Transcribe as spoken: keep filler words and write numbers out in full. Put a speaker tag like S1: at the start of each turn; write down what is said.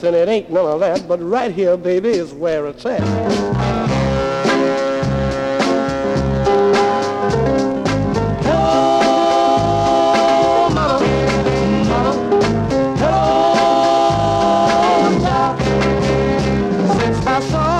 S1: and it ain't none of that, but right here, baby, is where it's at. Hello, mama, mama, hello, child. Since I saw